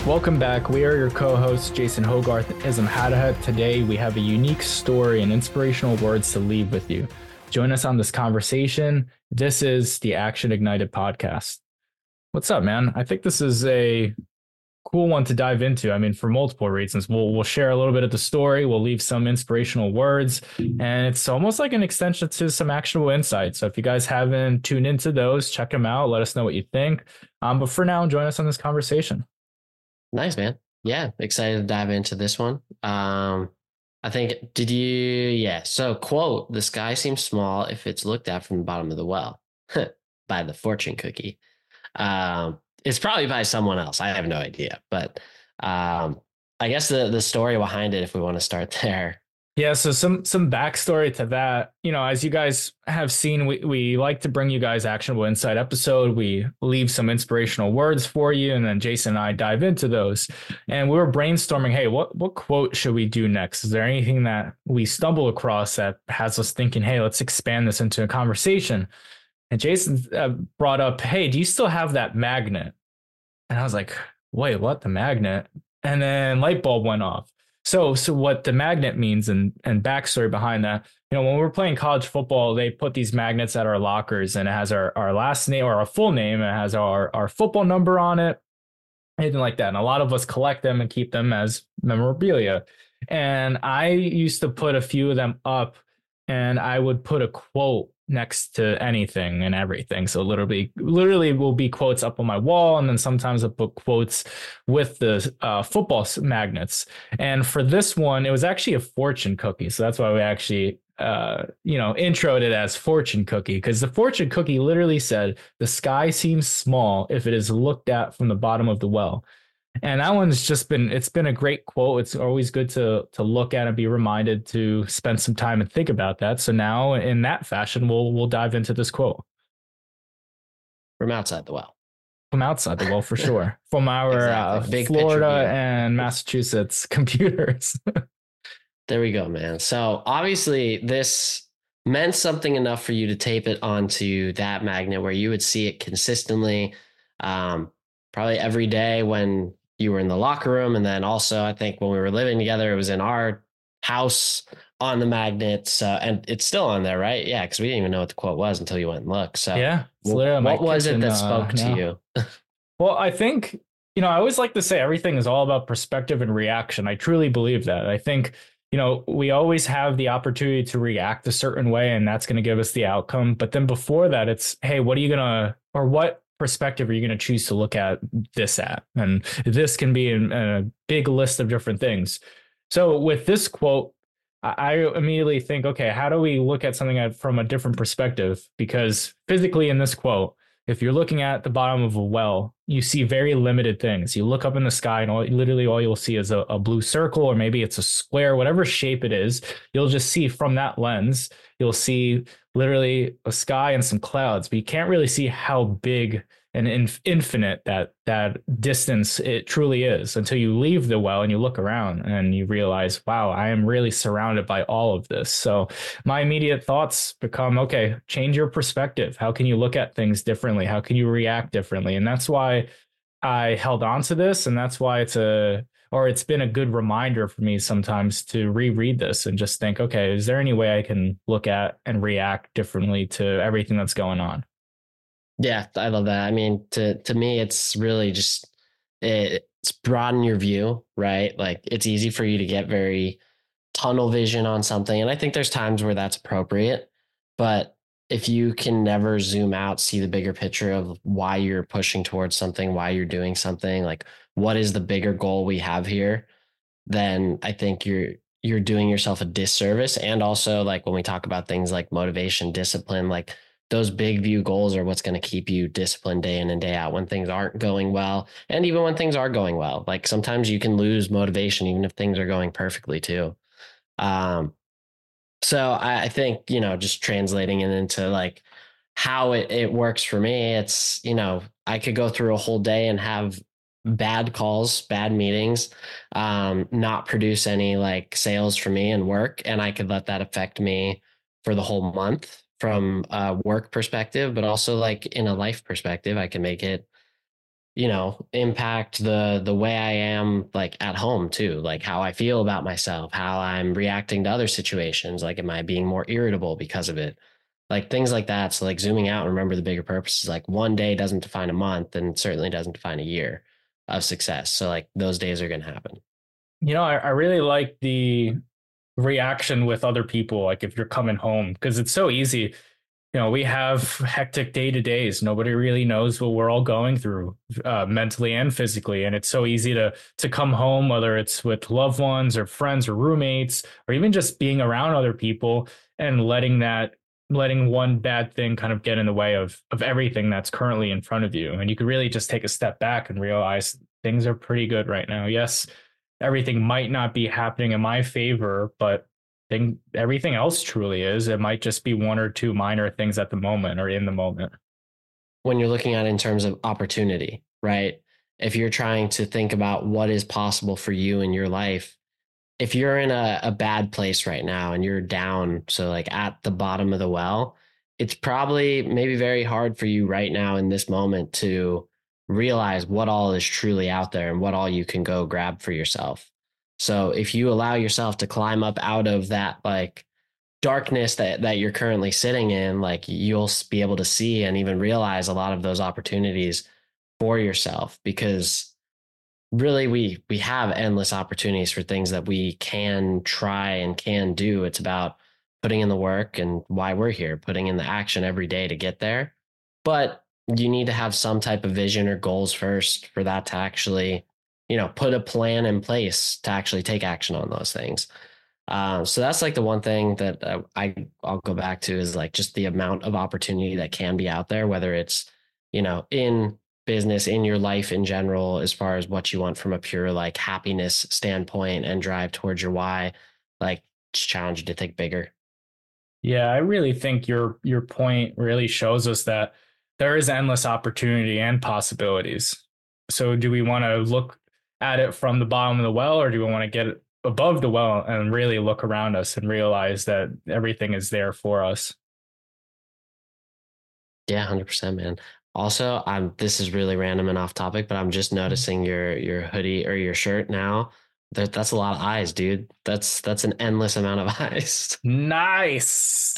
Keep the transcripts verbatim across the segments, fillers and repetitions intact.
Welcome back. We are your co-hosts, Jason Hogarth and Ism Hadahat. Today, we have a unique story and inspirational words to leave with you. Join us on this conversation. This is the Action Ignited podcast. What's up, man? I think this is a cool one to dive into. I mean, for multiple reasons. We'll we'll share a little bit of the story. We'll leave some inspirational words, and it's almost like an extension to some actionable insights. So if you guys haven't tuned into those, check them out. Let us know what you think. Um, but for now, join us on this conversation. Nice, man. Yeah, excited to dive into this one. Um, I think, did you, yeah. So quote, the sky seems small if it's looked at from the bottom of the well by the fortune cookie. Um, it's probably by someone else. I have no idea, but um, I guess the, the story behind it, if we want to start there. Yeah, so some some backstory to that. You know, as you guys have seen, we, we like to bring you guys actionable insight episode. We leave some inspirational words for you, and then Jason and I dive into those. And we were brainstorming, hey, what what quote should we do next? Is there anything that we stumble across that has us thinking, hey, let's expand this into a conversation? And Jason uh, brought up, hey, do you still have that magnet? And I was like, wait, what? The magnet? And then light bulb went off. So, so what the magnet means and, and backstory behind that, you know, when we're playing college football, they put these magnets at our lockers and it has our, our last name or our full name. It has our, our football number on it, anything like that. And a lot of us collect them and keep them as memorabilia. And I used to put a few of them up and I would put a quote next to anything and everything. So literally, literally will be quotes up on my wall. And then sometimes I put quotes with the uh, football magnets. And for this one, it was actually a fortune cookie. So that's why we actually, uh, you know, introed it as fortune cookie, because the fortune cookie literally said, the sky seems small if it is looked at from the bottom of the well. And that one's just been, it's been a great quote. It's always good to to look at and be reminded to spend some time and think about that. So now in that fashion, we'll we'll dive into this quote. From outside the well. From outside the well, for sure. From our exactly. uh, Florida and Massachusetts computers. There we go, man. So obviously this meant something enough for you to tape it onto that magnet where you would see it consistently, um, probably every day when you were in the locker room. And then also, I think when we were living together, it was in our house on the magnets. Uh, and it's still on there, right? Yeah, because we didn't even know what the quote was until you went and looked. So yeah, what, what was kitchen, it that spoke uh, to no. you? Well, I think, you know, I always like to say everything is all about perspective and reaction. I truly believe that. I think, you know, we always have the opportunity to react a certain way, and that's going to give us the outcome. But then before that, it's, hey, what are you going to, or what perspective are you going to choose to look at this at? And this can be in, in a big list of different things. So with this quote, I immediately think, okay, how do we look at something from a different perspective? Because physically in this quote, if you're looking at the bottom of a well, you see very limited things. You look up in the sky and all, literally all you'll see is a, a blue circle, or maybe it's a square, whatever shape it is. You'll just see from that lens, you'll see literally a sky and some clouds, but you can't really see how big and inf- infinite that that distance it truly is until you leave the well and you look around and you realize, wow, I am really surrounded by all of this. So my immediate thoughts become, okay, change your perspective. How can you look at things differently? How can you react differently? And that's why I held on to this. And that's why it's a, or it's been a good reminder for me sometimes to reread this and just think, okay, is there any way I can look at and react differently to everything that's going on? Yeah, I love that. I mean, to to me, it's really just, it's broaden your view, right? Like it's easy for you to get very tunnel vision on something. And I think there's times where that's appropriate. But if you can never zoom out, see the bigger picture of why you're pushing towards something, why you're doing something, like what is the bigger goal we have here, then I think you're you're doing yourself a disservice. And also, like when we talk about things like motivation, discipline, like those big view goals are what's going to keep you disciplined day in and day out when things aren't going well. And even when things are going well, like sometimes you can lose motivation, even if things are going perfectly too. Um, so I, I think, you know, just translating it into like how it, it works for me, it's, you know, I could go through a whole day and have bad calls, bad meetings, um, not produce any like sales for me and work. And I could let that affect me for the whole month from a work perspective, but also like in a life perspective, I can make it you know, impact the the way I am like at home too, like how I feel about myself, how I'm reacting to other situations. Like, am I being more irritable because of it? Like things like that. So like zooming out and remember the bigger purpose is like one day doesn't define a month and certainly doesn't define a year of success. So like those days are going to happen. You know, I, I really like the reaction with other people, like if you're coming home, because it's so easy. You know, we have hectic day to days. Nobody really knows what we're all going through, uh, mentally and physically. And it's so easy to to come home, whether it's with loved ones or friends or roommates, or even just being around other people and letting that letting one bad thing kind of get in the way of of everything that's currently in front of you. And you could really just take a step back and realize things are pretty good right now. Yes, everything might not be happening in my favor, but think everything else truly is. It might just be one or two minor things at the moment or in the moment. When you're looking at it in terms of opportunity, right? If you're trying to think about what is possible for you in your life, if you're in a, a bad place right now and you're down, so like at the bottom of the well, it's probably maybe very hard for you right now in this moment to realize what all is truly out there and what all you can go grab for yourself. So if you allow yourself to climb up out of that like darkness that that you're currently sitting in, like you'll be able to see and even realize a lot of those opportunities for yourself, because really we we have endless opportunities for things that we can try and can do. It's about putting in the work and why we're here, putting in the action every day to get there. But you need to have some type of vision or goals first for that to actually, you know, put a plan in place to actually take action on those things. Uh, so that's like the one thing that uh, I I'll go back to is like just the amount of opportunity that can be out there, whether it's, you know, in business, in your life in general, as far as what you want from a pure like happiness standpoint and drive towards your why, like just challenge you to think bigger. Yeah, I really think your your point really shows us that there is endless opportunity and possibilities. So do we want to look at it from the bottom of the well, or do we want to get it above the well and really look around us and realize that everything is there for us? Yeah, one hundred percent, man. Also, I'm this is really random and off topic, but I'm just noticing your your hoodie or your shirt now. That that's a lot of eyes, dude. That's that's an endless amount of eyes. Nice.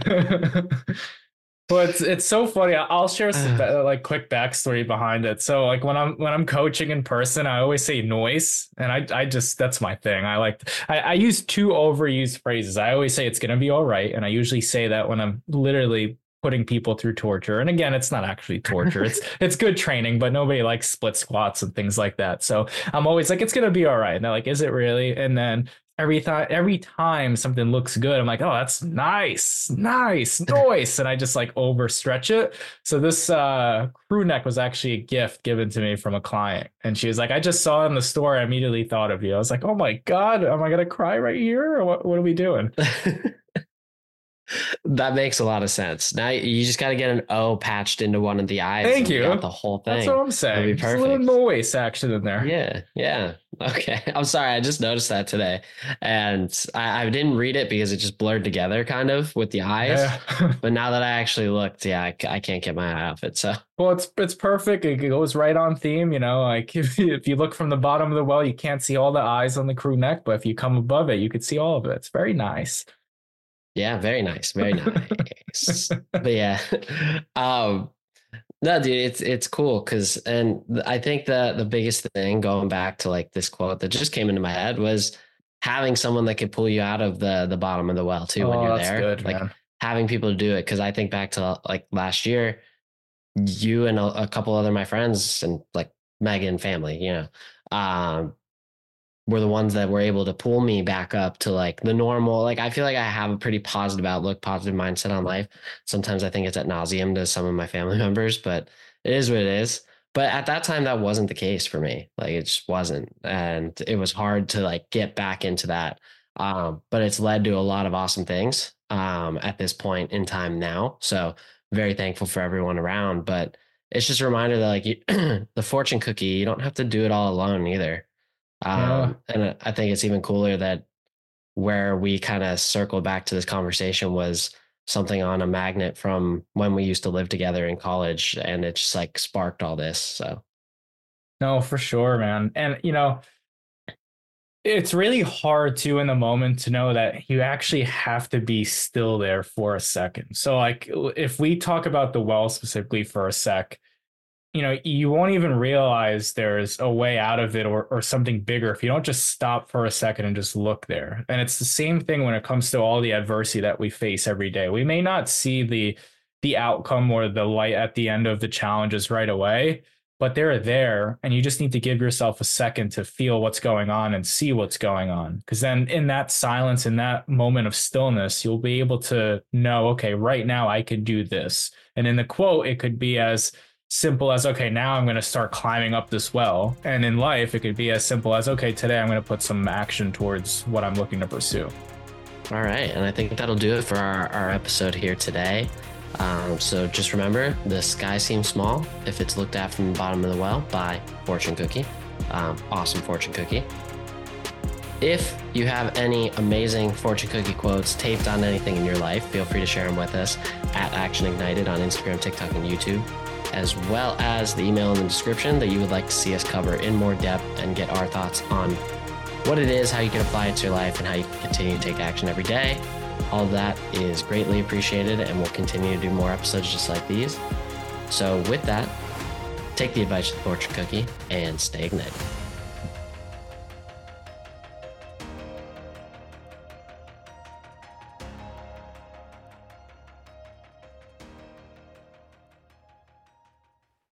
Well, it's it's so funny. I'll share some like quick backstory behind it. So like when I'm when I'm coaching in person, I always say noise, and I I just that's my thing. I like I, I use two overused phrases. I always say it's gonna be all right, and I usually say that when I'm literally putting people through torture. And again, it's not actually torture. It's it's good training, but nobody likes split squats and things like that. So I'm always like, it's gonna be all right. And they're like, is it really? And then every time every time something looks good, I'm like, oh, that's nice, nice, nice. And I just like overstretch it. So this uh, crew neck was actually a gift given to me from a client. And she was like, I just saw it in the store. I immediately thought of you. I was like, oh my God, am I gonna cry right here? Or what, what are we doing? That makes a lot of sense. Now you just got to get an O patched into one of the eyes. Thank you. Got the whole thing. That's what I'm saying. That'd be perfect. Just a little noise action in there. Yeah, yeah. Okay. I'm sorry. I just noticed that today, and I, I didn't read it because it just blurred together, kind of with the eyes. Yeah. But now that I actually looked, yeah, I, I can't get my eye off it. So well, it's it's perfect. It goes right on theme. You know, like if if you look from the bottom of the well, you can't see all the eyes on the crew neck, but if you come above it, you could see all of it. It's very nice. Yeah, very nice, very nice. But yeah, um, no, dude, it's it's cool because, and I think the the biggest thing going back to like this quote that just came into my head was having someone that could pull you out of the the bottom of the well too, oh, when you're there. Good, like man. Having people to do it, because I think back to like last year, you and a, a couple other my friends and like Megan family, you know, um, were the ones that were able to pull me back up to like the normal. Like, I feel like I have a pretty positive outlook, positive mindset on life. Sometimes I think it's at nauseum to some of my family members, but it is what it is. But at that time, that wasn't the case for me. Like, it just wasn't. And it was hard to like get back into that. Um, but it's led to a lot of awesome things um, at this point in time now. So very thankful for everyone around, but it's just a reminder that like you, the fortune cookie, you don't have to do it all alone either. Um, yeah. And I think it's even cooler that where we kind of circle back to this conversation was something on a magnet from when we used to live together in college, and it just like sparked all this. So No, for sure, man. And, you know, it's really hard to in the moment to know that you actually have to be still there for a second. So, like, if we talk about the well specifically for a sec, you know, you won't even realize there's a way out of it or, or something bigger if you don't just stop for a second and just look there. And it's the same thing when it comes to all the adversity that we face every day. We may not see the the outcome or the light at the end of the challenges right away, but they're there, and you just need to give yourself a second to feel what's going on and see what's going on. Because then in that silence, in that moment of stillness, you'll be able to know, okay, right now I could do this. And in the quote, it could be as simple as, okay, now I'm going to start climbing up this well. And in life, it could be as simple as, okay, today I'm going to put some action towards what I'm looking to pursue. All right. And I think that'll do it for our, our episode here today. Um, so just remember, the sky seems small if it's looked at from the bottom of the well by Fortune Cookie. Um, awesome Fortune Cookie. If you have any amazing Fortune Cookie quotes taped on anything in your life, feel free to share them with us at Action Ignited on Instagram, TikTok, and YouTube, as well as the email in the description that you would like to see us cover in more depth and get our thoughts on what it is, how you can apply it to your life, and how you can continue to take action every day. All of that is greatly appreciated, and we'll continue to do more episodes just like these. So with that, take the advice of the Fortune Cookie and stay ignited.